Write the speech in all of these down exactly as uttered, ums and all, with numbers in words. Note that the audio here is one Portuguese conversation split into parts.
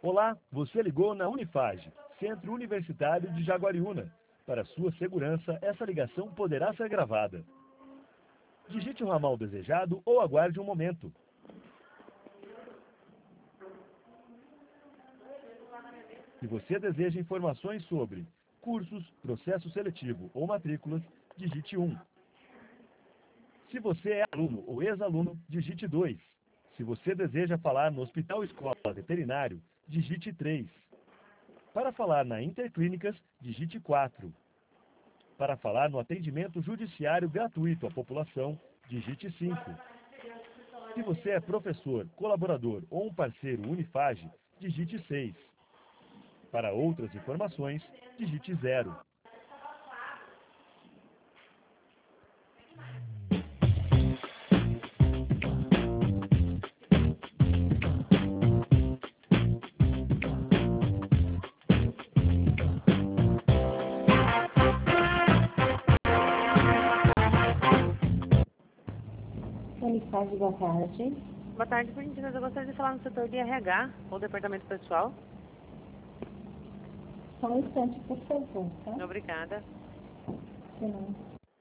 Olá, você ligou na Unifage, Centro Universitário de Jaguariúna. Para sua segurança, essa ligação poderá ser gravada. Digite o ramal desejado ou aguarde um momento. Se você deseja informações sobre cursos, processo seletivo ou matrículas, digite um. Se você é aluno ou ex-aluno, digite dois. Se você deseja falar no Hospital Escola Veterinário, digite três. Para falar na Interclínicas, digite quatro. Para falar no atendimento judiciário gratuito à população, digite cinco. Se você é professor, colaborador ou um parceiro Unifage, digite seis. Para outras informações, digite zero. Unifage, boa tarde. Boa tarde, por gentileza. Eu gostaria de falar no setor de R H, ou departamento pessoal. Só um instante, por favor, tá? Obrigada. De nada.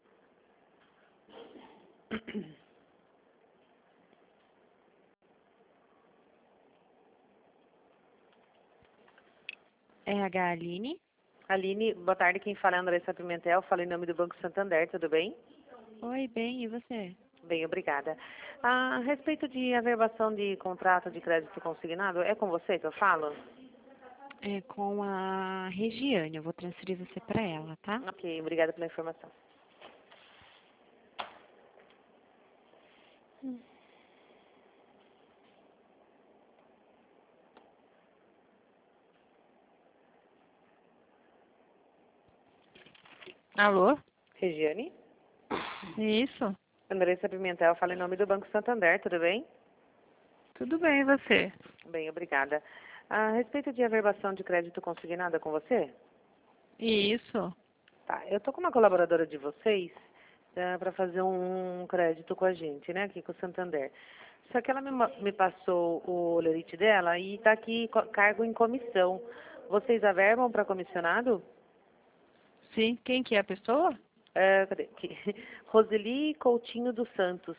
R H Aline. Aline, boa tarde. Quem fala é Andressa Pimentel. Falo em nome do Banco Santander, tudo bem? Oi, bem, e você? Bem, obrigada. A respeito de averbação de contrato de crédito consignado, é com você que eu falo? É com a Regiane, eu vou transferir você para ela, tá? Ok, obrigada pela informação. Hum. Alô? Regiane? Isso? Andressa Pimentel, falo em nome do Banco Santander, tudo bem? Tudo bem, e você? Bem, obrigada. A respeito de averbação de crédito consignado, é com você? Isso. Tá, eu tô com uma colaboradora de vocês para fazer um crédito com a gente, né, aqui com o Santander. Só que ela me, ma- me passou o lerite dela e tá aqui co- cargo em comissão. Vocês averbam para comissionado? Sim, quem que é a pessoa? É, cadê? Aqui. Roseli Coutinho dos Santos.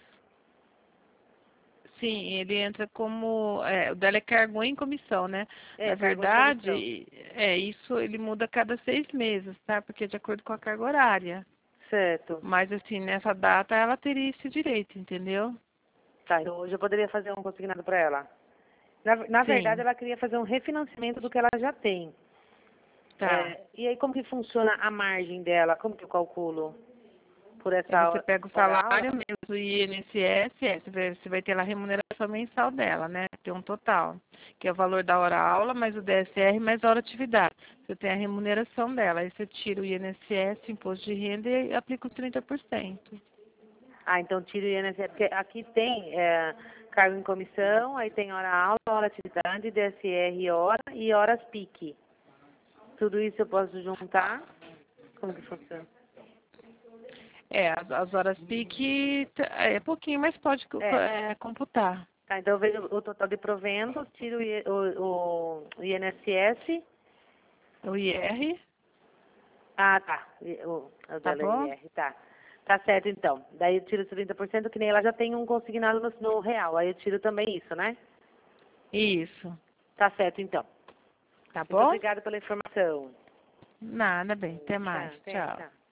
Sim, ele entra como... É, o dela é cargo em comissão, né? É, Na cargo em comissão. verdade, é, isso ele muda a cada seis meses, tá? Porque é de acordo com a carga horária. Certo. Mas, assim, nessa data ela teria esse direito, entendeu? Tá, então hoje eu poderia fazer um consignado para ela. Na, na verdade, Sim, ela queria fazer um refinanciamento do que ela já tem. tá. É, e aí, como que funciona a margem dela? Como que eu calculo? Por Aí essa você hora, pega o hora aula? salário mesmo, o I N S S, é, você vai você vai ter lá a remuneração mensal dela, né? Tem um total, que é o valor da hora aula, mais o D S R, mais a hora atividade. Você tem a remuneração dela, aí você tira o I N S S, imposto de renda e aplica os trinta por cento. Ah, então tira o I N S S, porque aqui tem é, cargo em comissão, aí tem hora aula, hora atividade, D S R hora e horas pique. Tudo isso eu posso juntar? Como que funciona? É, as, as horas pique t- é pouquinho, mas pode co- co- É, é, computar. tá, então eu vejo o total de proventos, tiro o, I- o, o I N S S. O I R, Ah, tá, I- o, o tá dela é bom? I R, tá. Tá certo, então. Daí eu tiro os trinta por cento, que nem ela já tem um consignado no, no real. Aí eu tiro também isso, né? Isso, Tá certo, então. tá Muito bom? obrigada pela informação. Nada, bem, até Tá, mais, até, tchau. tchau.